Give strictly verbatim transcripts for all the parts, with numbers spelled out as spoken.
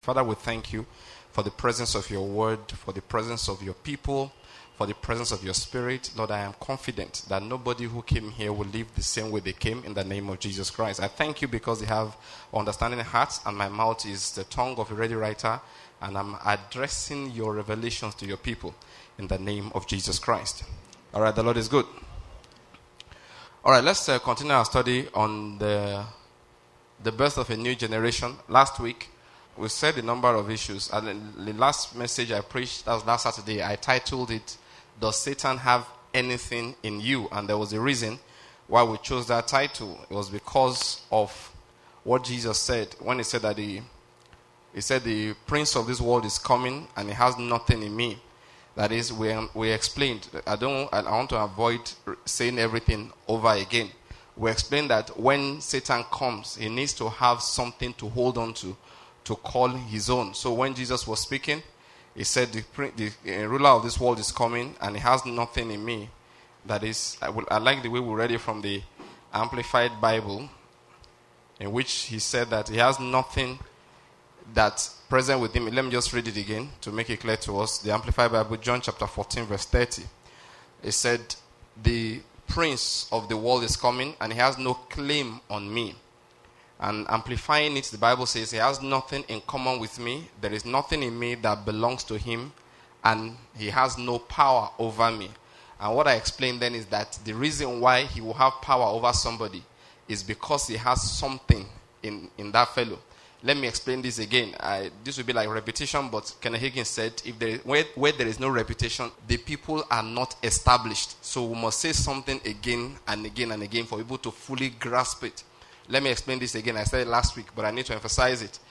Father, we thank you for the presence of your word, for the presence of your people, for the presence of your spirit. Lord, I am confident that nobody who came here will leave the same way they came in the name of Jesus Christ. I thank you because they have understanding hearts and my mouth is the tongue of a ready writer, and I'm addressing your revelations to your people in the name of Jesus Christ. All right, the Lord is good. All right, let's uh, continue our study on the, the birth of a new generation. Last week, we said a number of issues. And the last message I preached, that was last Saturday, I titled it, Does Satan Have Anything in You? And there was a reason why we chose that title. It was because of what Jesus said when he said that he, he said the prince of this world is coming and he has nothing in me. That is, we, we explained, I don't, I want to avoid saying everything over again. We explained that when Satan comes, he needs to have something to hold on to, to call his own. So when Jesus was speaking, he said, the, the ruler of this world is coming and he has nothing in me. That is, I, will, I like the way we read it from the Amplified Bible, in which he said that he has nothing that's present with him. Let me just read it again to make it clear to us. The Amplified Bible, John chapter fourteen, verse thirty. It said, the prince of the world is coming and he has no claim on me. And amplifying it, the Bible says, he has nothing in common with me. There is nothing in me that belongs to him, and he has no power over me. And what I explained then is that the reason why he will have power over somebody is because he has something in, in that fellow. Let me explain this again. I, this will be like repetition, but Kenneth Hagin said, if there, where, where there is no repetition, the people are not established. So we must say something again and again and again for people to fully grasp it. Let me explain this again. I said it last week, but I need to emphasize it.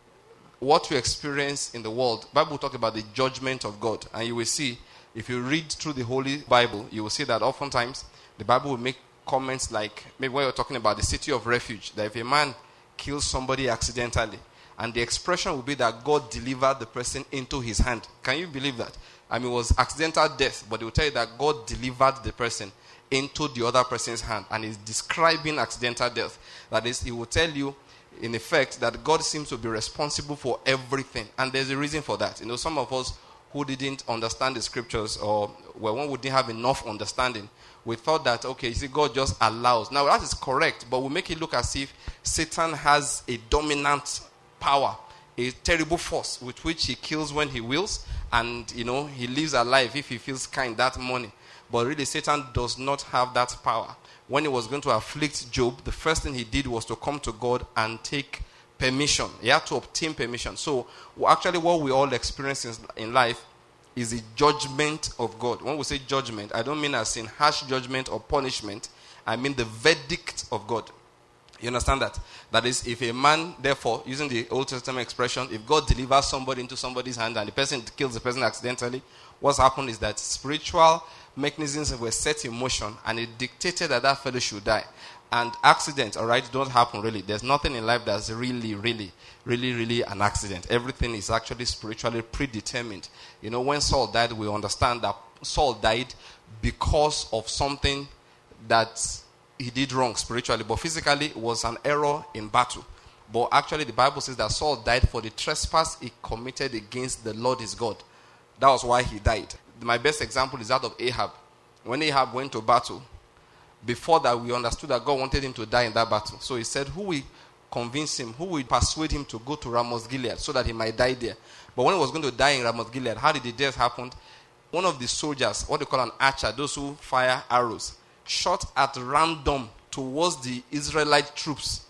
What we experience in the world, the Bible talks about the judgment of God. And you will see, if you read through the Holy Bible, you will see that oftentimes the Bible will make comments like, maybe when you're talking about the city of refuge, that if a man kills somebody accidentally, and the expression will be that God delivered the person into his hand. Can you believe that? I mean, it was accidental death, but they will tell you that God delivered the person into the other person's hand, and he's describing accidental death. That is, he will tell you, in effect, that God seems to be responsible for everything, and there's a reason for that. You know, some of us who didn't understand the scriptures, or well, when we didn't have enough understanding, we thought that, okay, you see, God just allows. Now, that is correct, but we make it look as if Satan has a dominant power, a terrible force with which he kills when he wills, and, you know, he lives alive if he feels kind that morning. But really, Satan does not have that power. When he was going to afflict Job, the first thing he did was to come to God and take permission. He had to obtain permission. So, actually, what we all experience in life is the judgment of God. When we say judgment, I don't mean as in harsh judgment or punishment. I mean the verdict of God. You understand that? That is, if a man, therefore, using the Old Testament expression, if God delivers somebody into somebody's hand and the person kills the person accidentally, what's happened is that spiritual mechanisms were set in motion and it dictated that that fellow should die. And accidents, all right, don't happen really. There's nothing in life that's really, really, really, really an accident. Everything is actually spiritually predetermined. You know, when Saul died, we understand that Saul died because of something that he did wrong spiritually. But physically, it was an error in battle. But actually, the Bible says that Saul died for the trespass he committed against the Lord his God. That was why he died. My best example is that of Ahab. When Ahab went to battle, before that, we understood that God wanted him to die in that battle. So he said, who will convince him, who will persuade him to go to Ramoth Gilead so that he might die there? But when he was going to die in Ramoth Gilead, how did the death happen? One of the soldiers, what they call an archer, those who fire arrows, shot at random towards the Israelite troops.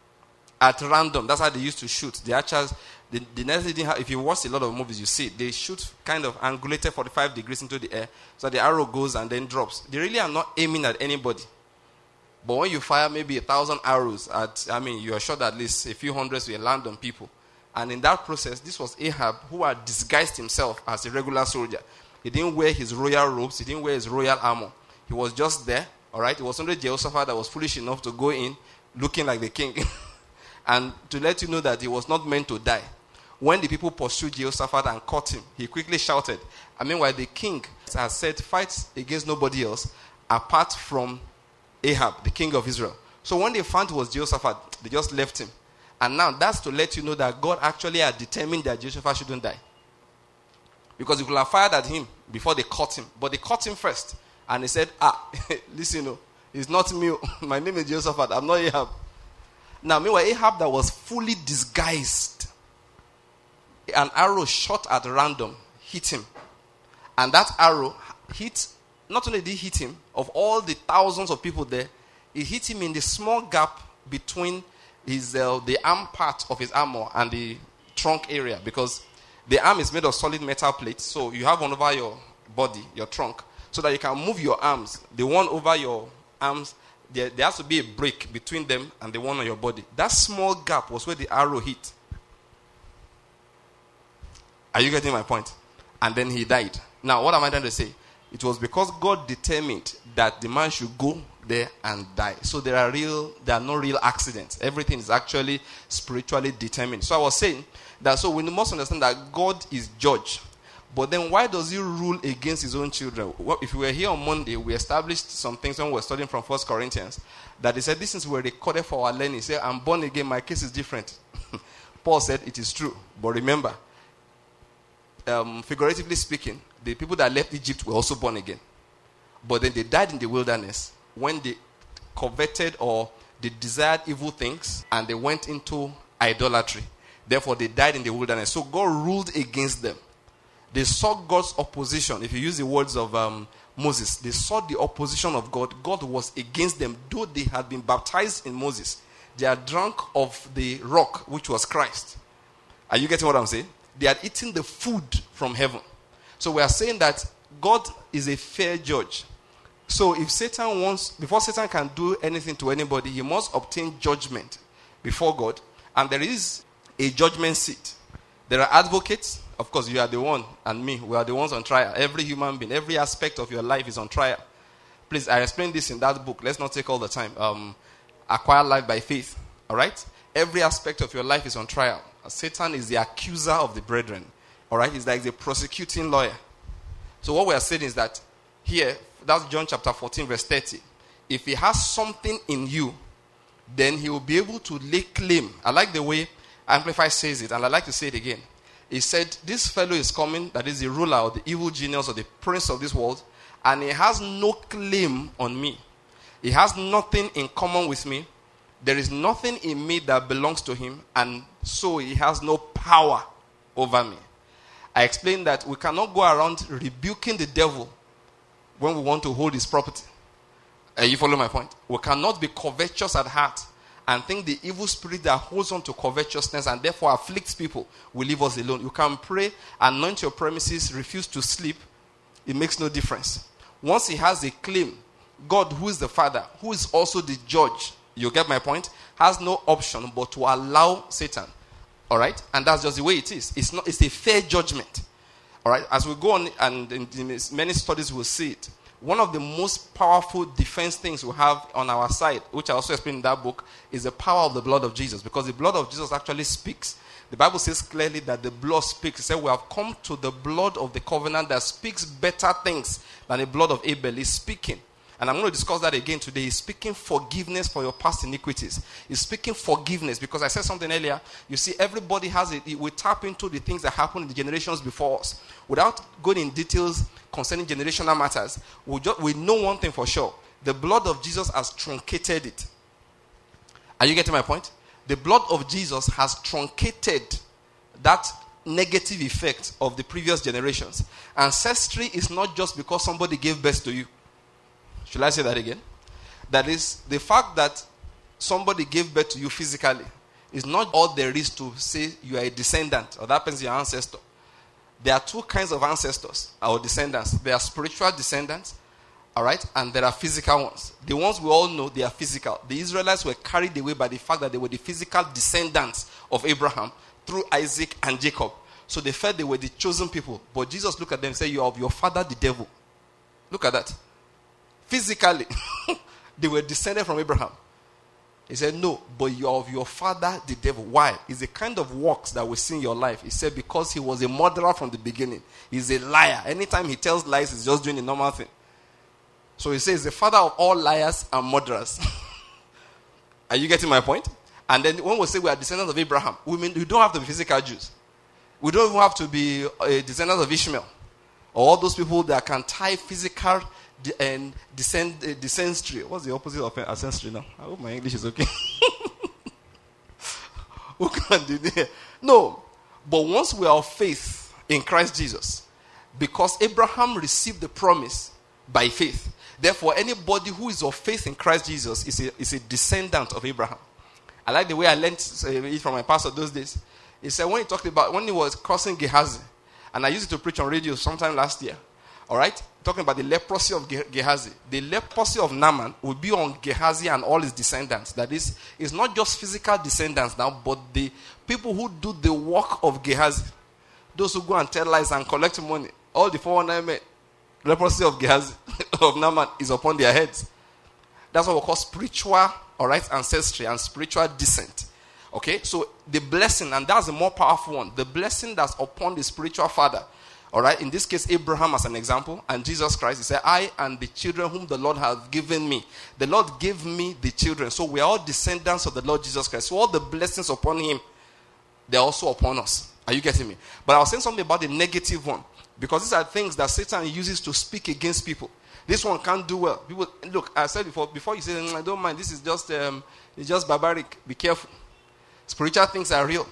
At random. That's how they used to shoot. The archers, the, the next thing, if you watch a lot of movies, you see, they shoot kind of angulated forty-five degrees into the air, so the arrow goes and then drops. They really are not aiming at anybody. But when you fire maybe a thousand arrows at, I mean, you are sure that at least a few hundreds will land on people. And in that process, this was Ahab, who had disguised himself as a regular soldier. He didn't wear his royal robes. He didn't wear his royal armor. He was just there, all right? It was only Jehoshaphat that was foolish enough to go in looking like the king. And to let you know that he was not meant to die. When the people pursued Jehoshaphat and caught him, he quickly shouted. I mean, while the king has said, fight against nobody else apart from Ahab, the king of Israel. So when they found it was Jehoshaphat, they just left him. And now that's to let you know that God actually had determined that Jehoshaphat shouldn't die. Because he could have fired at him before they caught him. But they caught him first. And he said, ah, listen, no, it's not me. My name is Jehoshaphat. I'm not Ahab. Now, meanwhile, Ahab that was fully disguised, an arrow shot at random hit him. And that arrow hit, not only did it hit him, of all the thousands of people there, it hit him in the small gap between his uh, the arm part of his armor and the trunk area. Because the arm is made of solid metal plates, so you have one over your body, your trunk, so that you can move your arms. The one over your arms, there, there has to be a break between them and the one on your body. That small gap was where the arrow hit. Are you getting my point? And then he died. Now, what am I trying to say? It was because God determined that the man should go there and die. So there are real, there are no real accidents. Everything is actually spiritually determined. So I was saying that so we must understand that God is judge. But then why does he rule against his own children? Well, if we were here on Monday, we established some things when we were studying from First Corinthians. That he said, these things were recorded for our learning. He said, I'm born again, my case is different. Paul said, it is true. But remember, um, figuratively speaking, the people that left Egypt were also born again. But then they died in the wilderness when they coveted or they desired evil things and they went into idolatry. Therefore, they died in the wilderness. So God ruled against them. They saw God's opposition. If you use the words of um, Moses, they saw the opposition of God. God was against them, though they had been baptized in Moses. They had drunk of the rock, which was Christ. Are you getting what I'm saying? They had eaten the food from heaven. So we are saying that God is a fair judge. So if Satan wants, before Satan can do anything to anybody, he must obtain judgment before God. And there is a judgment seat. There are advocates. Of course, you are the one, and me, we are the ones on trial. Every human being, every aspect of your life is on trial. Please, I explained this in that book. Let's not take all the time. Um, Acquire Life by Faith. All right? Every aspect of your life is on trial. Satan is the accuser of the brethren. All right? He's like the prosecuting lawyer. So what we are saying is that here, that's John chapter fourteen, verse thirty. If he has something in you, then he will be able to lay claim. I like the way Amplify says it, and I like to say it again. He said, this fellow is coming, that is the ruler or the evil genius or the prince of this world, and he has no claim on me. He has nothing in common with me. There is nothing in me that belongs to him, and so he has no power over me. I explained that we cannot go around rebuking the devil when we want to hold his property. Uh, you follow my point? We cannot be covetous at heart and think the evil spirit that holds on to covetousness and therefore afflicts people will leave us alone. You can pray, anoint your premises, refuse to sleep. It makes no difference. Once he has a claim, God, who is the Father, who is also the judge, you get my point, has no option but to allow Satan. All right? And that's just the way it is. It's not. It's a fair judgment. All right? As we go on, and in, in many studies we'll see it, one of the most powerful defense things we have on our side, which I also explained in that book, is the power of the blood of Jesus. Because the blood of Jesus actually speaks. The Bible says clearly that the blood speaks. It said we have come to the blood of the covenant that speaks better things than the blood of Abel. Is speaking. And I'm going to discuss that again today. He's speaking forgiveness for your past iniquities. He's speaking forgiveness because I said something earlier. You see, everybody has it. We tap into the things that happened in the generations before us. Without going in details concerning generational matters, we, just, we know one thing for sure. The blood of Jesus has truncated it. Are you getting my point? The blood of Jesus has truncated that negative effect of the previous generations. Ancestry is not just because somebody gave birth to you. Should I say that again? That is, the fact that somebody gave birth to you physically is not all there is to say you are a descendant or that person's your ancestor. There are two kinds of ancestors, our descendants. There are spiritual descendants, all right, and there are physical ones. The ones we all know, they are physical. The Israelites were carried away by the fact that they were the physical descendants of Abraham through Isaac and Jacob. So they felt they were the chosen people. But Jesus looked at them and said, you are of your father, the devil. Look at that. Physically, they were descended from Abraham. He said, no, but you are of your father, the devil. Why? It's the kind of works that we see in your life. He said, because he was a murderer from the beginning. He's a liar. Anytime he tells lies, he's just doing a normal thing. So he says, the father of all liars and murderers. Are you getting my point? And then when we say we are descendants of Abraham, we mean we don't have to be physical Jews. We don't even have to be a descendant of Ishmael. Or all those people that can tie physical de- and descend, uh, descendantry. What's the opposite of ancestry now? I hope my English is okay. Who can do that? No. But once we are of faith in Christ Jesus, because Abraham received the promise by faith, therefore anybody who is of faith in Christ Jesus is a, is a descendant of Abraham. I like the way I learned it from my pastor those days. He said when he talked about, when he was crossing Gehazi, and I used it to preach on radio sometime last year, all right, talking about the leprosy of Ge- Gehazi. The leprosy of Naaman will be on Gehazi and all his descendants. That is, it's not just physical descendants now, but the people who do the work of Gehazi. Those who go and tell lies and collect money. All the four one nine men. Leprosy of Gehazi, of Naaman, is upon their heads. That's what we call spiritual, all right, ancestry and spiritual descent. Okay, so the blessing, and that's the more powerful one, the blessing that's upon the spiritual father. All right, in this case, Abraham as an example, and Jesus Christ, he said, I and the children whom the Lord has given me. The Lord gave me the children. So we are all descendants of the Lord Jesus Christ. So all the blessings upon him, they're also upon us. Are you getting me? But I was saying something about the negative one, because these are things that Satan uses to speak against people. This one can't do well. People, look, I said before, before you say, I don't mind, this is just, um, it's just barbaric. Be careful. Spiritual things are real.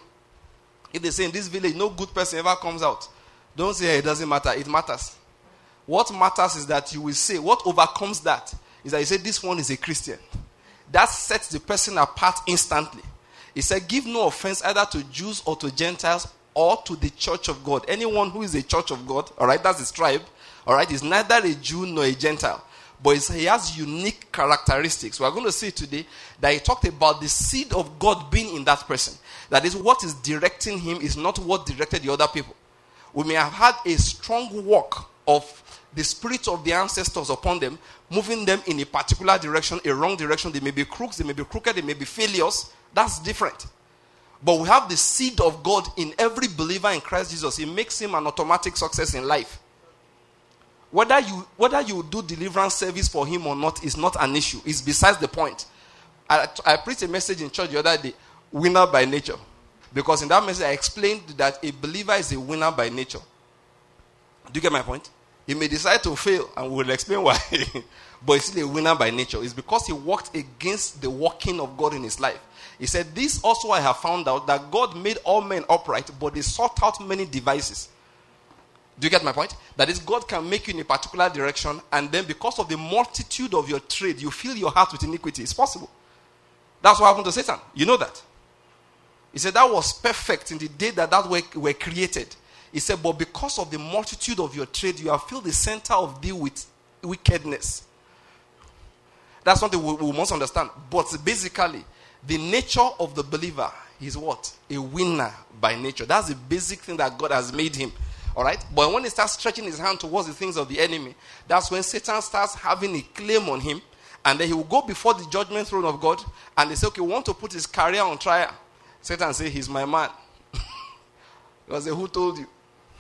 If they say in this village, no good person ever comes out, don't say, hey, it doesn't matter. It matters. What matters is that you will say, what overcomes that is that you say, this one is a Christian. That sets the person apart instantly. He said, give no offense either to Jews or to Gentiles or to the church of God. Anyone who is a church of God, all right, that's his tribe, all right, is neither a Jew nor a Gentile. But he has unique characteristics. We are going to see today that he talked about the seed of God being in that person. That is, what is directing him is not what directed the other people. We may have had a strong work of the spirit of the ancestors upon them, moving them in a particular direction, a wrong direction. They may be crooks, they may be crooked, they may be failures. That's different. But we have the seed of God in every believer in Christ Jesus. It makes him an automatic success in life. Whether you whether you do deliverance service for him or not is not an issue. It's besides the point. I, I preached a message in church the other day, winner by nature. Because in that message I explained that a believer is a winner by nature. Do you get my point? He may decide to fail, and we'll explain why. But he's still a winner by nature. It's because he worked against the working of God in his life. He said, this also I have found out, that God made all men upright, but they sought out many devices. Do you get my point? That is, God can make you in a particular direction, and then because of the multitude of your trade, you fill your heart with iniquity. It's possible. That's what happened to Satan. You know that. He said that was perfect in the day that that were, were created. He said, but because of the multitude of your trade, you have filled the center of thee with wickedness. That's something we, we must understand. But basically, the nature of the believer is what? A winner by nature. That's the basic thing that God has made him. All right? But when he starts stretching his hand towards the things of the enemy, that's when Satan starts having a claim on him. And then he will go before the judgment throne of God. And they say, okay, we want to put his career on trial. Satan say, he's my man. God say, who told you?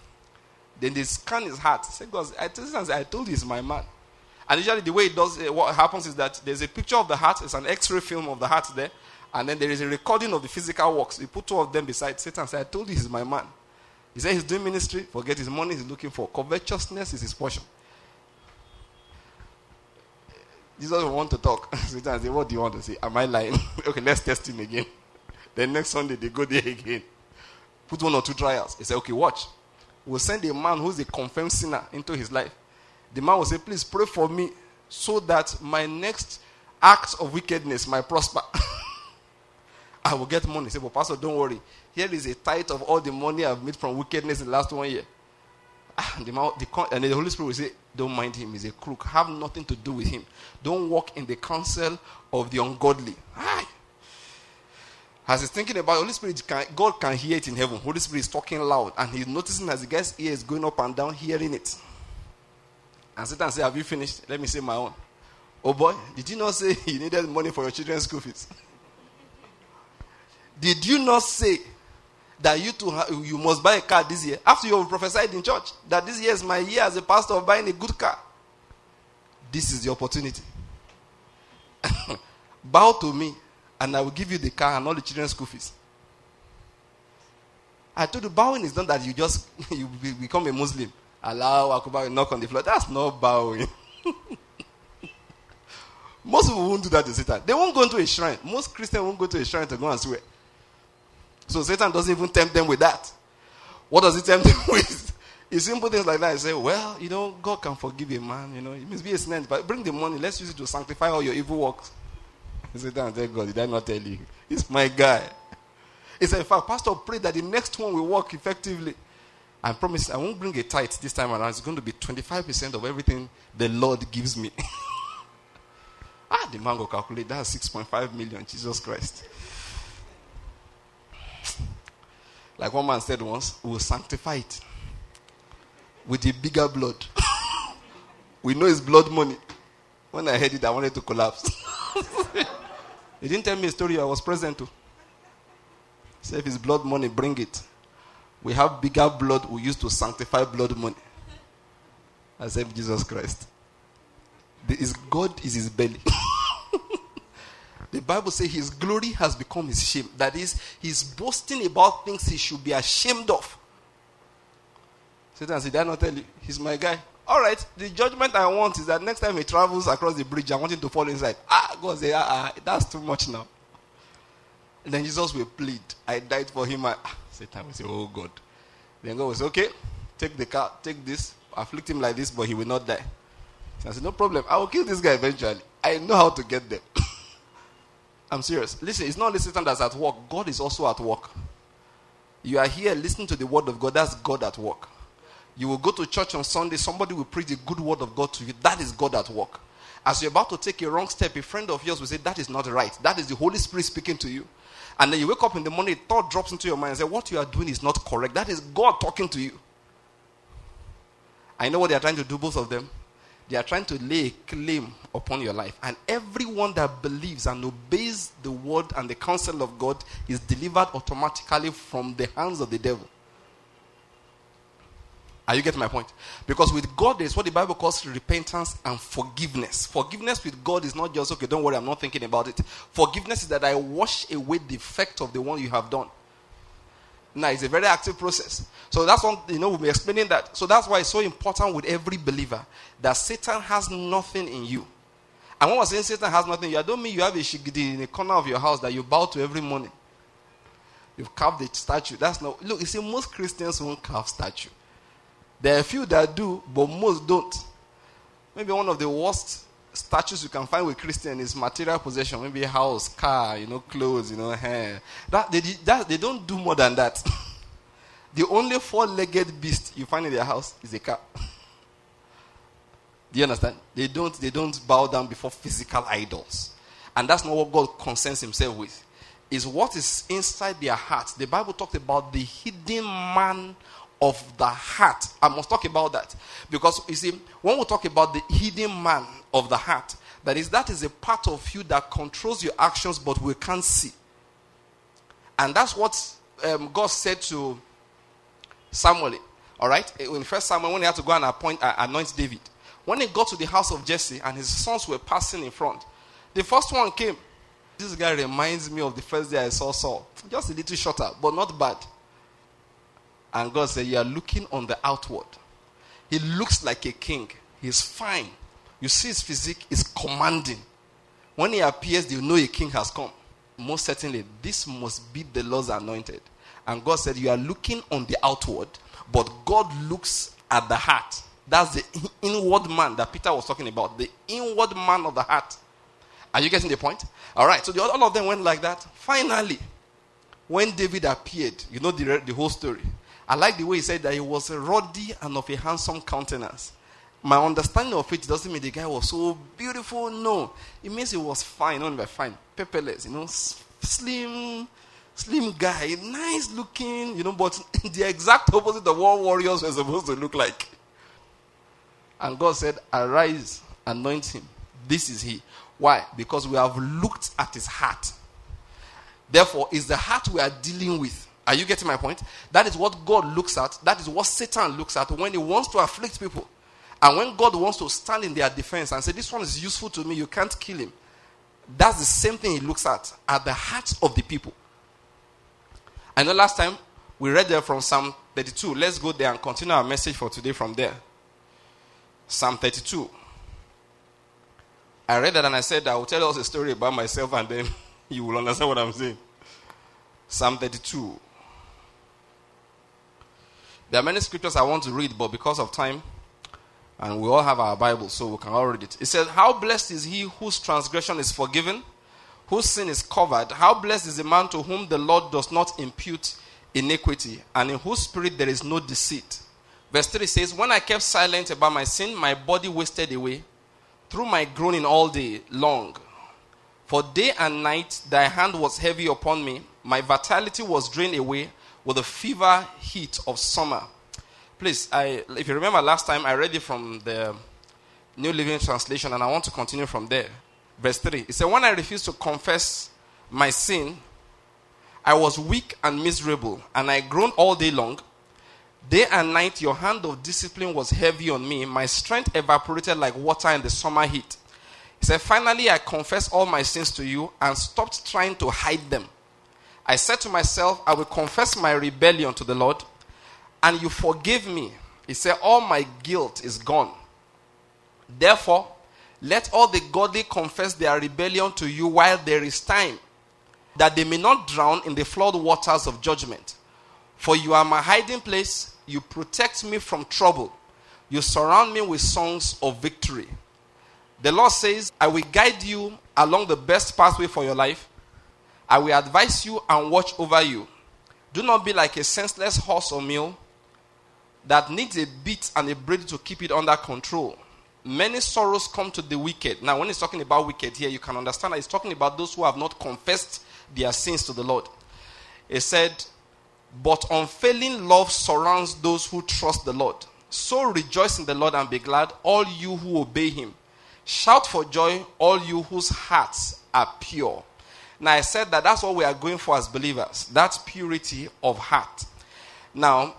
Then they scan his heart. Say, God, I told, I told you he's my man. And usually the way it does, uh, what happens is that there's a picture of the heart. It's an X-ray film of the heart there. And then there is a recording of the physical works. You put two of them beside Satan. Say, I told you he's my man. He said he's doing ministry. Forget his money he's looking for. Covetousness is his portion. Jesus will want to talk. Satan say, what do you want to say? Am I lying? Okay, let's test him again. Then next Sunday, they go there again. Put one or two trials. He said, okay, watch. We'll send a man who's a confirmed sinner into his life. The man will say, please pray for me so that my next act of wickedness might prosper. I will get money. He said, but Pastor, don't worry. Here is a tithe of all the money I've made from wickedness in the last one year. And the, man, the, and the Holy Spirit will say, don't mind him. He's a crook. Have nothing to do with him. Don't walk in the counsel of the ungodly. Aye. As he's thinking about it, Holy Spirit, can, God can hear it in heaven. Holy Spirit is talking loud. And he's noticing as the guy's ear is going up and down, hearing it. And Satan said, have you finished? Let me say my own. Oh boy, did you not say you needed money for your children's school fees? Did you not say that you too ha- you must buy a car this year? After you have prophesied in church that this year is my year as a pastor of buying a good car. This is the opportunity. Bow to me and I will give you the car and all the children's school fees. I told you, bowing is not that you just you become a Muslim. Allow Akbar, knock on the floor. That's not bowing. Most people won't do that to Satan. They won't go into a shrine. Most Christians won't go to a shrine to go and swear. So Satan doesn't even tempt them with that. What does he tempt them with? It's simple things like that. He say, well, you know, God can forgive a man. You know, it must be a sin, but bring the money. Let's use it to sanctify all your evil works. Satan tell God, did I not tell you? He's my guy. He said, in fact, Pastor, pray that the next one will work effectively. I promise I won't bring a tithe this time around. It's going to be twenty-five percent of everything the Lord gives me. ah, the man will calculate. That's six point five million. Jesus Christ. Like one man said once, we will sanctify it with a bigger blood. We know it's blood money. When I heard it, I wanted to collapse. He didn't tell me a story. I was present to. He said, if it's blood money, bring it. We have bigger blood we use to sanctify blood money. I said, Jesus Christ. The, his God is his belly. The Bible says his glory has become his shame. That is, he's boasting about things he should be ashamed of. Satan said, did I not tell you? He's my guy. All right, the judgment I want is that next time he travels across the bridge, I want him to fall inside. Ah, God say, ah, ah, that's too much now. And then Jesus will plead, I died for him. I, ah, Satan will say, oh God. Then God will say, okay, take the car, take this, afflict him like this, but he will not die. So I said, no problem, I will kill this guy eventually. I know how to get them. I'm serious. Listen, it's not only Satan that's at work. God is also at work. You are here listening to the word of God. That's God at work. You will go to church on Sunday. Somebody will preach the good word of God to you. That is God at work. As you're about to take a wrong step, a friend of yours will say, that is not right. That is the Holy Spirit speaking to you. And then you wake up in the morning, a thought drops into your mind and say, what you are doing is not correct. That is God talking to you. I know what they are trying to do, both of them. They are trying to lay a claim upon your life. And everyone that believes and obeys the word and the counsel of God is delivered automatically from the hands of the devil. Are you getting my point? Because with God, there's what the Bible calls repentance and forgiveness. Forgiveness with God is not just, okay, don't worry, I'm not thinking about it. Forgiveness is that I wash away the effect of the one you have done. Now, it's a very active process. So that's one, you know, we'll be explaining that. So that's why it's so important with every believer that Satan has nothing in you. And when we're saying Satan has nothing in you, I don't mean you have a shigidi in the corner of your house that you bow to every morning. You've carved a statue. That's not, look, you see, most Christians won't carve statue. There are a few that do, but most don't. Maybe one of the worst statues you can find with Christian is material possession. Maybe a house, car, you know, clothes, you know, hair. That, they, that, they don't do more than that. The only four-legged beast you find in their house is a car. Do you understand? They don't, they don't bow down before physical idols. And that's not what God concerns himself with. It's what is inside their heart. The Bible talked about the hidden man of the heart. I must talk about that. Because, you see, when we talk about the hidden man of the heart, that is, that is a part of you that controls your actions, but we can't see. And that's what um, God said to Samuel. All right? In First Samuel, when he had to go and appoint, uh, anoint David. When he got to the house of Jesse and his sons were passing in front, the first one came. This guy reminds me of the first day I saw Saul. Just a little shorter, but not bad. And God said, you are looking on the outward. He looks like a king. He's fine. You see his physique is commanding. When he appears, you know a king has come. Most certainly, this must be the Lord's anointed. And God said, you are looking on the outward, but God looks at the heart. That's the inward man that Peter was talking about. The inward man of the heart. Are you getting the point? All right, so the, all of them went like that. Finally, when David appeared, you know the, the whole story. I like the way he said that he was ruddy and of a handsome countenance. My understanding of it doesn't mean the guy was so beautiful. No. It means he was fine, not by fine. Pepperless, you know, slim, slim guy, nice looking, you know, but the exact opposite of what warriors were supposed to look like. And God said, arise, anoint him. This is he. Why? Because we have looked at his heart. Therefore, it's the heart we are dealing with. Are you getting my point? That is what God looks at. That is what Satan looks at when he wants to afflict people. And when God wants to stand in their defense and say, this one is useful to me, you can't kill him. That's the same thing he looks at, at the hearts of the people. I know last time we read there from Psalm thirty-two. Let's go there and continue our message for today from there. Psalm thirty-two. I read that and I said I will tell us a story about myself and then you will understand what I'm saying. Psalm thirty-two. There are many scriptures I want to read, but because of time, and we all have our Bible, so we can all read it. It says, how blessed is he whose transgression is forgiven, whose sin is covered. How blessed is the man to whom the Lord does not impute iniquity, and in whose spirit there is no deceit. Verse three says, when I kept silent about my sin, my body wasted away through my groaning all day long. For day and night thy hand was heavy upon me. My vitality was drained away with the fever heat of summer. Please, I, if you remember last time, I read it from the New Living Translation, and I want to continue from there. Verse three. It said, when I refused to confess my sin, I was weak and miserable, and I groaned all day long. Day and night your hand of discipline was heavy on me. My strength evaporated like water in the summer heat. He said, finally I confessed all my sins to you and stopped trying to hide them. I said to myself, I will confess my rebellion to the Lord, and you forgive me. He said, all my guilt is gone. Therefore, let all the godly confess their rebellion to you while there is time, that they may not drown in the flood waters of judgment. For you are my hiding place. You protect me from trouble. You surround me with songs of victory. The Lord says, I will guide you along the best pathway for your life. I will advise you and watch over you. Do not be like a senseless horse or mule that needs a bit and a bridle to keep it under control. Many sorrows come to the wicked. Now, when he's talking about wicked here, you can understand that he's talking about those who have not confessed their sins to the Lord. He said, but unfailing love surrounds those who trust the Lord. So rejoice in the Lord and be glad, all you who obey him. Shout for joy, all you whose hearts are pure. Now, I said that that's what we are going for as believers. That's purity of heart. Now,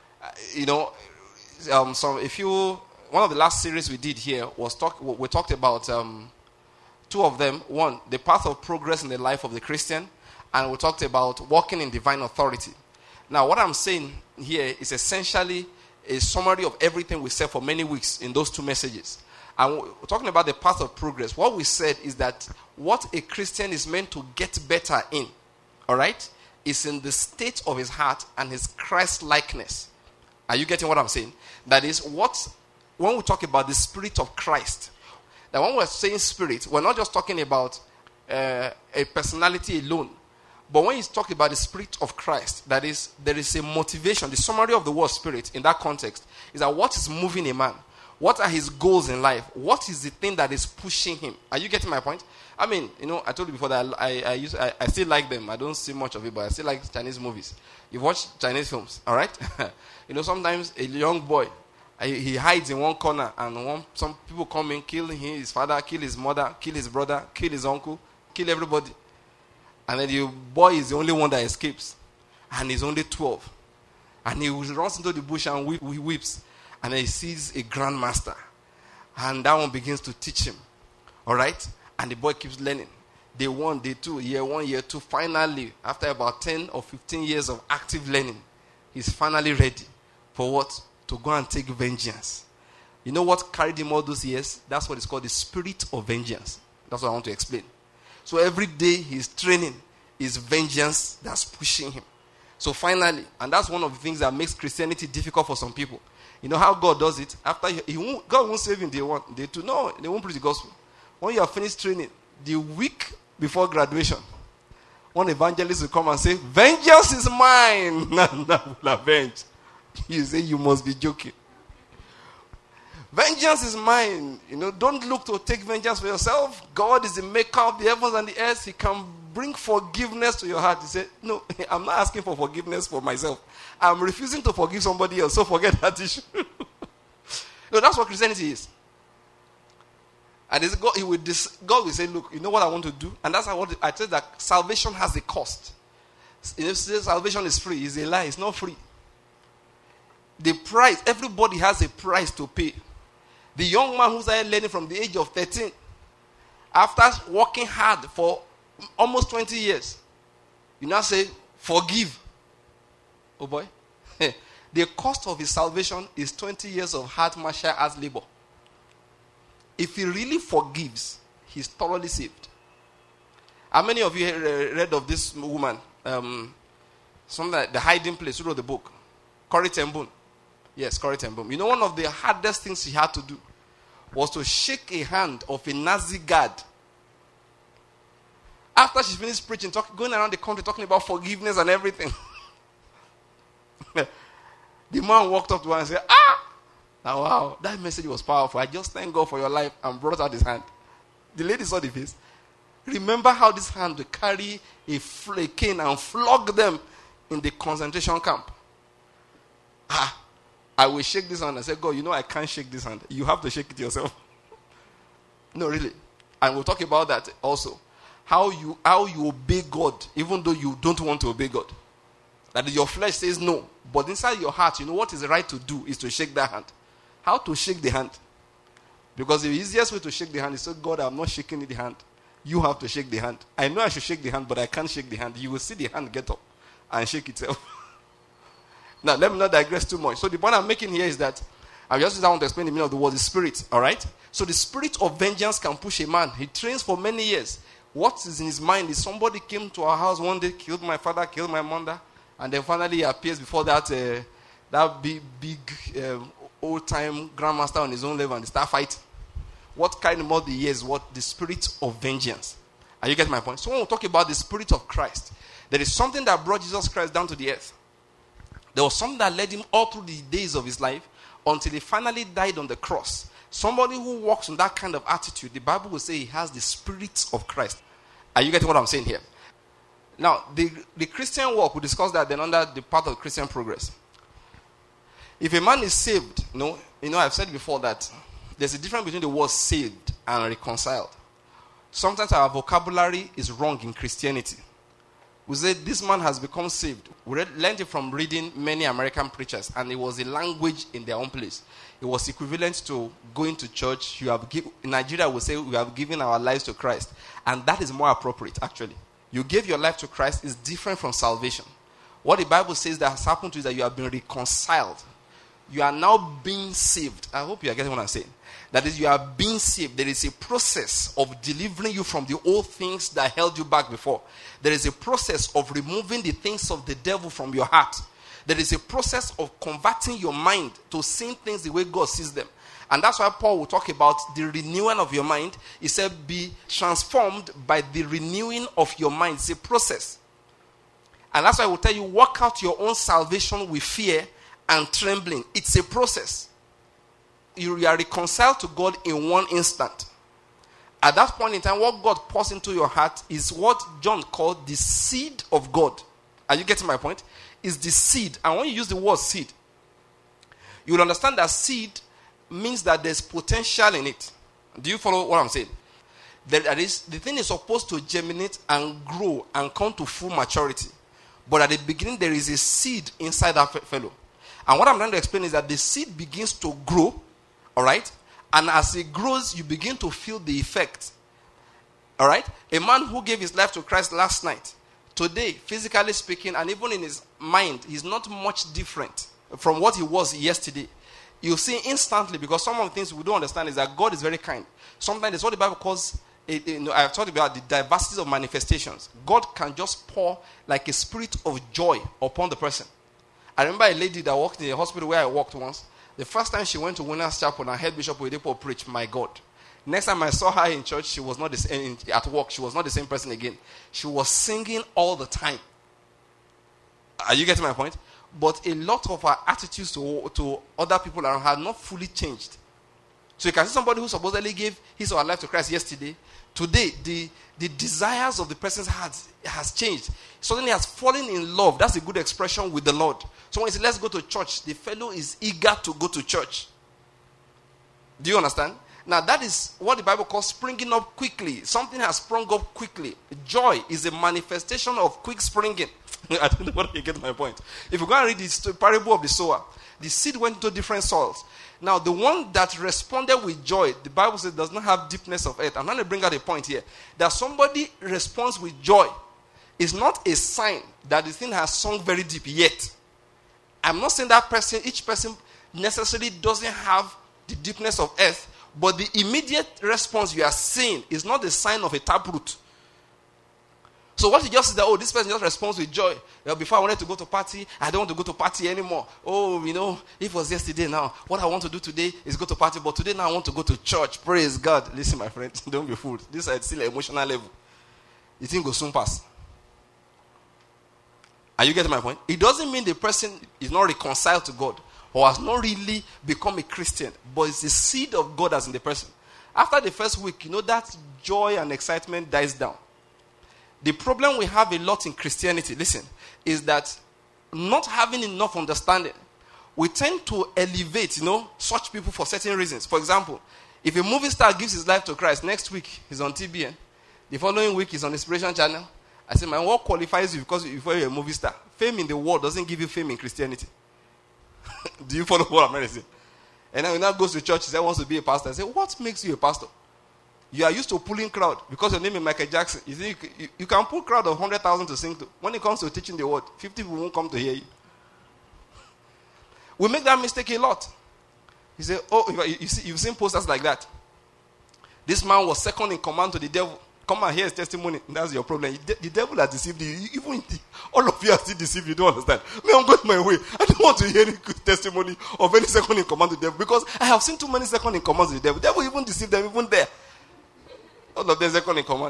you know, um, so if you, one of the last series we did here was talk. We talked about um, two of them. One, the path of progress in the life of the Christian, and we talked about walking in divine authority. Now, what I'm saying here is essentially a summary of everything we said for many weeks in those two messages. And we're talking about the path of progress. What we said is that what a Christian is meant to get better in, all right, is in the state of his heart and his Christ-likeness. Are you getting what I'm saying? That is, what when we talk about the Spirit of Christ, that when we're saying Spirit, we're not just talking about uh, a personality alone. But when you talk about the Spirit of Christ, that is, there is a motivation. The summary of the word Spirit in that context is that what is moving a man? What are his goals in life? What is the thing that is pushing him? Are you getting my point? I mean, you know, I told you before that I I, I, use, I, I still like them. I don't see much of it, but I still like Chinese movies. You watch Chinese films, all right? You know, sometimes a young boy, he hides in one corner, and one, some people come in, kill him, his father, kill his mother, kill his brother, kill his uncle, kill everybody. And then the boy is the only one that escapes. And he's only twelve. And he runs into the bush and weep, he weeps. And then he sees a grandmaster. And that one begins to teach him. All right? And the boy keeps learning. Day one, day two, year one, year two. Finally, after about ten or fifteen years of active learning, he's finally ready for what? To go and take vengeance. You know what carried him all those years? That's what is called the spirit of vengeance. That's what I want to explain. So every day he's training is vengeance that's pushing him. So finally, and that's one of the things that makes Christianity difficult for some people. You know how God does it? After he, he won't, God won't save him day one, day two. No, they won't preach the gospel. When you have finished training, the week before graduation, one evangelist will come and say, vengeance is mine. And I will avenge. You say, you must be joking. Vengeance is mine. You know, don't look to take vengeance for yourself. God is the maker of the heavens and the earth. He can bring forgiveness to your heart. He said, no, I'm not asking for forgiveness for myself. I'm refusing to forgive somebody else. So forget that issue. No, that's what Christianity is. And it's God, he will dis- God will say, look, you know what I want to do? And that's how I want to, I tell you that salvation has a cost. If salvation is free, it's a lie. It's not free. The price, everybody has a price to pay. The young man who started learning from the age of thirteen, After working hard for almost twenty years, you now say, forgive. Oh boy. The cost of his salvation is twenty years of hard martial arts labor. If he really forgives, he's thoroughly saved. How many of you read of this woman? Um, something like The Hiding Place. Who wrote the book? Corrie ten Boom. Yes, Corrie ten Boom. You know, one of the hardest things she had to do was to shake a hand of a Nazi guard. After she finished preaching, talk, going around the country talking about forgiveness and everything. The man walked up to her and said, ah! Now, wow, that message was powerful. I just thank God for your life, and brought out his hand. The lady saw the face. Remember how this hand would carry a, fl- a cane and flog them in the concentration camp. Ah, I will shake this hand. I said, God, you know I can't shake this hand. You have to shake it yourself. No, really. And we'll talk about that also. How you how you obey God, even though you don't want to obey God. That your flesh says no. But inside your heart, you know what is right to do is to shake that hand. How to shake the hand? Because the easiest way to shake the hand is to say, God, I'm not shaking the hand. You have to shake the hand. I know I should shake the hand, but I can't shake the hand. You will see the hand get up and shake itself. Now, let me not digress too much. So the point I'm making here is that I just want to explain the meaning of the word, the spirit. All right? So the spirit of vengeance can push a man. He trains for many years. What is in his mind is somebody came to our house one day, killed my father, killed my mother, and then finally he appears before that uh, that big, big um, old-time grandmaster on his own level and they start fighting. What kind of more the years? What the spirit of vengeance? Are you getting my point? So when we talk about the spirit of Christ, there is something that brought Jesus Christ down to the earth. There was something that led him all through the days of his life until he finally died on the cross. Somebody who walks in that kind of attitude, the Bible will say he has the spirit of Christ. Are you getting what I'm saying here? Now, the, the Christian walk, we discussed that then under the part of Christian progress. If a man is saved, you know, you know, I've said before that there's a difference between the word saved and reconciled. Sometimes our vocabulary is wrong in Christianity. We say this man has become saved. We read, learned it from reading many American preachers, and it was a language in their own place. It was equivalent to going to church. You have give, in Nigeria, we say we have given our lives to Christ, and that is more appropriate, actually. You gave your life to Christ is different from salvation. What the Bible says that has happened to you is that you have been reconciled. You are now being saved. I hope you are getting what I'm saying. That is, you are being saved. There is a process of delivering you from the old things that held you back before. There is a process of removing the things of the devil from your heart. There is a process of converting your mind to seeing things the way God sees them. And that's why Paul will talk about the renewing of your mind. He said, be transformed by the renewing of your mind. It's a process. And that's why I will tell you, work out your own salvation with fear and trembling. It's a process. You are reconciled to God in one instant. At that point in time, what God pours into your heart is what John called the seed of God. Are you getting my point? It's the seed. And when you use the word seed, you will understand that seed means that there's potential in it. Do you follow what I'm saying? That is, the thing is supposed to germinate and grow and come to full maturity. But at the beginning, there is a seed inside that fellow. And what I'm trying to explain is that the seed begins to grow, all right? And as it grows, you begin to feel the effect, all right? A man who gave his life to Christ last night, today, physically speaking, and even in his mind, he's not much different from what he was yesterday. You see instantly, because some of the things we don't understand is that God is very kind. Sometimes it's what the Bible calls, it, you know, I've talked about the diversity of manifestations. God can just pour like a spirit of joy upon the person. I remember a lady that worked in a hospital where I worked once. The first time she went to Winners Chapel and heard Bishop Oyedepo preach, my God. Next time I saw her in church, she was not the same, at work, she was not the same person again. She was singing all the time. Are you getting my point? But a lot of her attitudes to, to other people around her had not fully changed. So you can see somebody who supposedly gave his or her life to Christ yesterday. Today, the, the desires of the person's heart has changed. Suddenly has fallen in love. That's a good expression with the Lord. So when he says, let's go to church, the fellow is eager to go to church. Do you understand? Now that is what the Bible calls springing up quickly. Something has sprung up quickly. Joy is a manifestation of quick springing. I don't know whether you get my point. If you go and read the parable of the sower, The seed went into different soils. Now, the one that responded with joy, the Bible says, does not have deepness of earth. I'm going to bring out a point here. That somebody responds with joy is not a sign that the thing has sunk very deep yet. I'm not saying that person, each person necessarily doesn't have the deepness of earth, but the immediate response you are seeing is not a sign of a taproot. So what you just see that, oh, this person just responds with joy. Well, before I wanted to go to party, I don't want to go to party anymore. Oh, you know, if it was yesterday now, what I want to do today is go to party, but today now I want to go to church. Praise God. Listen, my friend, don't be fooled. This is still an emotional level. You think will soon pass. Are you getting my point? It doesn't mean the person is not reconciled to God or has not really become a Christian, but it's the seed of God that's in the person. After the first week, you know, that joy and excitement dies down. The problem we have a lot in Christianity, listen, is that not having enough understanding, we tend to elevate, you know, such people for certain reasons. For example, if a movie star gives his life to Christ, next week he's on T B N, the following week he's on Inspiration Channel. I say, man, what qualifies you because you're a movie star? Fame in the world doesn't give you fame in Christianity. Do you follow what I'm trying to say? And then when he now goes to church, he says, wants to be a pastor. I say, what makes you a pastor? You are used to pulling crowd because your name is Michael Jackson. You think you, you can pull crowd of one hundred thousand to sing to. When it comes to teaching the word, fifty people won't come to hear you. We make that mistake a lot. You say, oh, you, you see, you've seen posters like that. This man was second in command to the devil. Come and hear his testimony. That's your problem. The, the devil has deceived you. Even the, all of you are still deceived. You don't understand. Me, I'm going my way. I don't want to hear any good testimony of any second in command to the devil because I have seen too many second in command to the devil. The devil even deceived them even there. All of them second in command.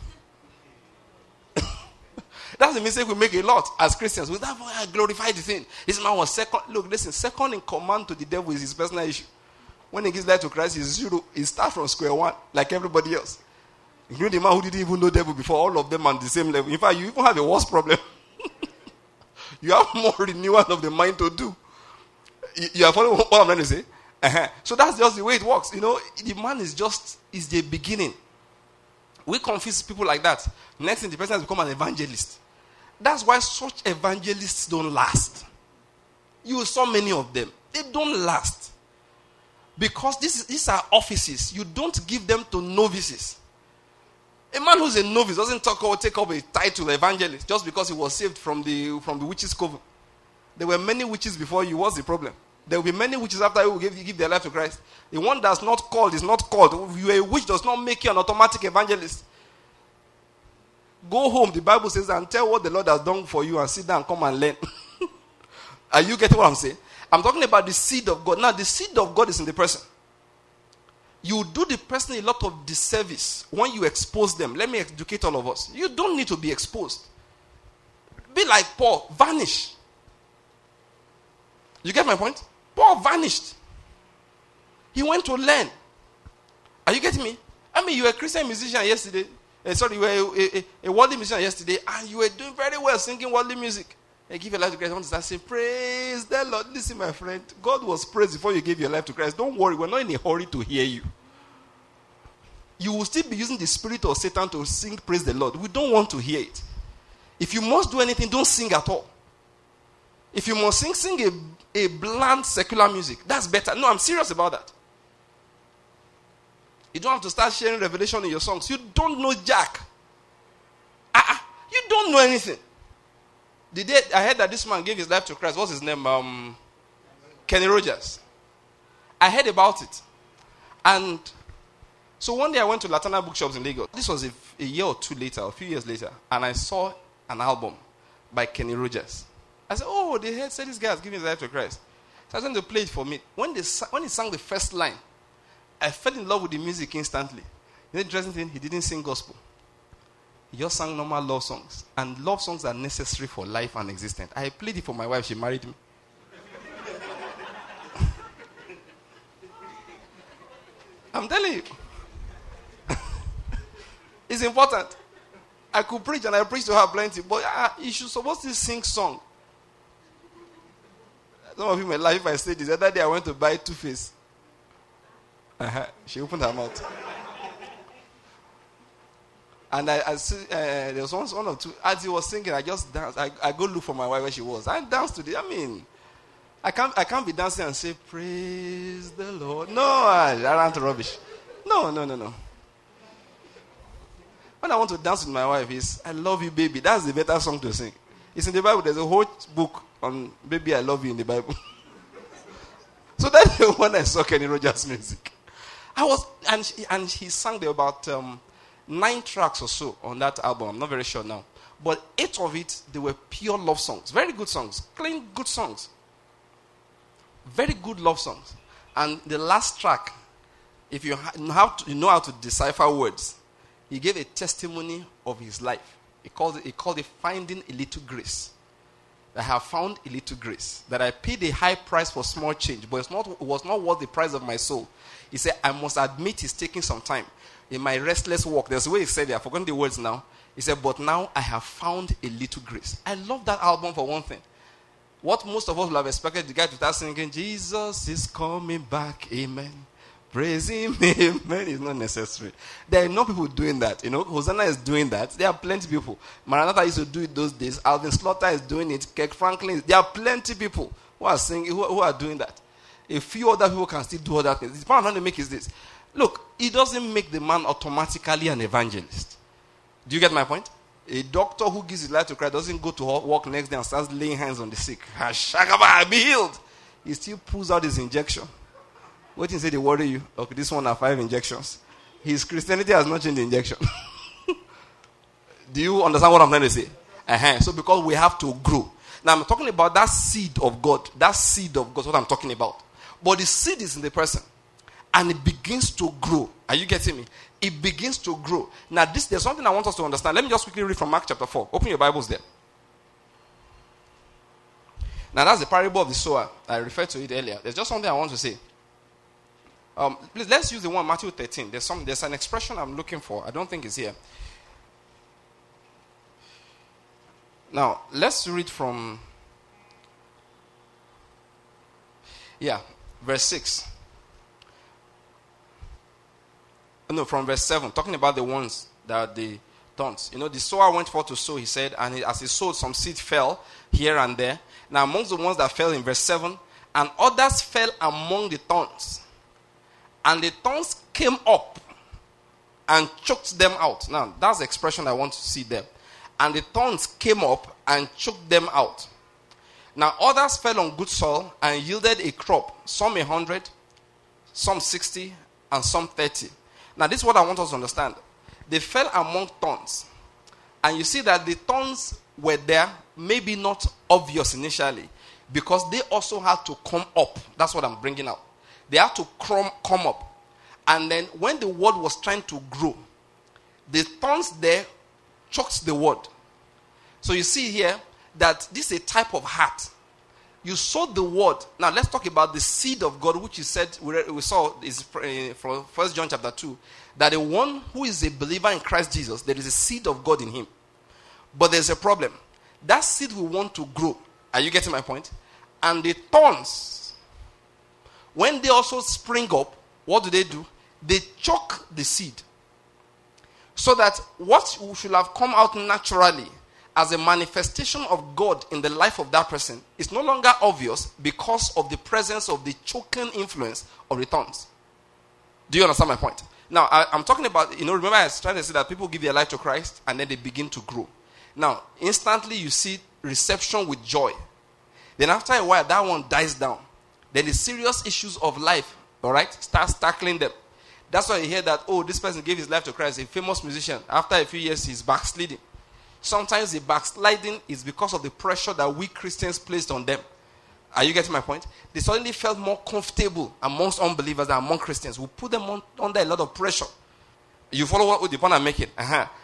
That's the mistake we make a lot as Christians. We don't glorify the thing. This man was second. Look, listen, second in command to the devil is his personal issue. When he gives life to Christ, he's zero. He starts from square one, like everybody else. Including the man who didn't even know devil before, all of them on the same level. In fact, you even have a worse problem. You have more renewal of the mind to do. You, you are following what I'm trying to say? Uh-huh. So that's just the way it works. You know, the man is just, is the beginning. We confuse people like that. Next thing, the person has become an evangelist. That's why such evangelists don't last. You saw many of them. They don't last. Because this is, these are offices. You don't give them to novices. A man who's a novice doesn't talk or take up a title evangelist just because he was saved from the from the witches' coven. There were many witches before you. What's the problem? There will be many witches after you give, you give their life to Christ. The one that's not called is not called. You are a witch does not make you an automatic evangelist. Go home, the Bible says, and tell what the Lord has done for you and sit down and come and learn. Are you getting what I'm saying? I'm talking about the seed of God. Now, the seed of God is in the person. You do the person a lot of disservice when you expose them. Let me educate all of us. You don't need to be exposed. Be like Paul, vanish. You get my point? Paul vanished. He went to learn. Are you getting me? I mean, you were a Christian musician yesterday. Uh, sorry, you were a, a, a worldly musician yesterday, and you were doing very well singing worldly music. And give your life to Christ. I want to start saying, praise the Lord. Listen, my friend, God was praised before you gave your life to Christ. Don't worry, we're not in a hurry to hear you. You will still be using the spirit of Satan to sing praise the Lord. We don't want to hear it. If you must do anything, don't sing at all. If you must sing, sing a, a bland secular music. That's better. No, I'm serious about that. You don't have to start sharing revelation in your songs. You don't know Jack. Uh-uh. You don't know anything. The day I heard that this man gave his life to Christ, what's his name? Um, Kenny Rogers. I heard about it. And so one day I went to Latana Bookshops in Lagos. This was a, a year or two later, a few years later. And I saw an album by Kenny Rogers. I said, oh, they had said this guy has given his life to Christ. So I was going to play it for me. When, they, when he sang the first line, I fell in love with the music instantly. You know the interesting thing? He didn't sing gospel. He just sang normal love songs. And love songs are necessary for life and existence. I played it for my wife. She married me. I'm telling you. It's important. I could preach and I preach to her plenty. But uh, you should supposed to sing song. Some of you may laugh if I say this. The other day I went to buy Two-Face. Uh-huh. She opened her mouth. And I, I see, uh, there was one, one or two. As he was singing, I just danced. I, I go look for my wife where she was. I danced to the, I mean, I can't, I can't be dancing and say, praise the Lord. No, I, I ran to rubbish. No, no, no, no. When I want to dance with my wife, is I love you, baby. That's the better song to sing. It's in the Bible. There's a whole book on baby, I love you in the Bible. So that's the one I saw Kenny Rogers music. I was, and she, and he sang there about um, nine tracks or so on that album. I'm not very sure now. But eight of it, they were pure love songs. Very good songs. Clean, good songs. Very good love songs. And the last track, if you, ha- know, how to, you know how to decipher words, he gave a testimony of his life. He called it, he called it Finding a Little Grace. I have found a little grace. That I paid a high price for small change, but it's not, it was not worth the price of my soul. He said, I must admit it's taking some time. In my restless walk, there's a way he said it, I've forgotten the words now. He said, but now I have found a little grace. I love that album for one thing. What most of us would have expected the guy to start singing, Jesus is coming back, amen. Praise him, amen, is not necessary. There are no people doing that. You know, Hosanna is doing that. There are plenty of people. Maranatha used to do it those days. Alvin Slaughter is doing it. Kirk Franklin. There are plenty of people who are singing, who, who are doing that. A few other people can still do other things. The point I'm trying to make is this. Look, it doesn't make the man automatically an evangelist. Do you get my point? A doctor who gives his life to Christ doesn't go to work next day and starts laying hands on the sick. Shakaba, be healed. He still pulls out his injection. What did he say they worry you? Okay, this one are five injections. His Christianity has not changed the injection. Do you understand what I'm trying to say? Uh-huh. So because we have to grow. Now I'm talking about that seed of God. That seed of God is what I'm talking about. But the seed is in the person. And it begins to grow. Are you getting me? It begins to grow. Now this, there's something I want us to understand. Let me just quickly read from Mark chapter four. Open your Bibles there. Now that's the parable of the sower. I referred to it earlier. There's just something I want to say. Um, please, let's use the one Matthew thirteen. There's some. There's an expression I'm looking for. I don't think it's here. Now, let's read from, yeah, verse six. No, from verse seven, talking about the ones that are the thorns. You know, the sower went forth to sow, he said, and he, as he sowed, some seed fell here and there. Now, amongst the ones that fell in verse seven, and others fell among the thorns. And the thorns came up and choked them out. Now, that's the expression I want to see there. And the thorns came up and choked them out. Now, others fell on good soil and yielded a crop. Some a hundred, some sixty, and some thirty. Now, this is what I want us to understand. They fell among thorns. And you see that the thorns were there, maybe not obvious initially, because they also had to come up. That's what I'm bringing out. They had to come, come up. And then when the word was trying to grow, the thorns there choked the word. So you see here that this is a type of heart. You saw the word. Now let's talk about the seed of God, which you said we, we saw is from First John chapter two, that the one who is a believer in Christ Jesus, there is a seed of God in him. But there's a problem. That seed will want to grow. Are you getting my point? And the thorns, when they also spring up, what do they do? They choke the seed. So that what should have come out naturally as a manifestation of God in the life of that person is no longer obvious because of the presence of the choking influence of the thorns. Do you understand my point? Now, I, I'm talking about, you know, remember I was trying to say that people give their life to Christ and then they begin to grow. Now, instantly you see reception with joy. Then after a while, that one dies down. Then the serious issues of life, all right, starts tackling them. That's why you hear that, oh, this person gave his life to Christ, a famous musician. After a few years, he's backsliding. Sometimes the backsliding is because of the pressure that we Christians placed on them. Are you getting my point? They suddenly felt more comfortable amongst unbelievers than among Christians. We put them on, under a lot of pressure. You follow what the point I'm making? Uh-huh.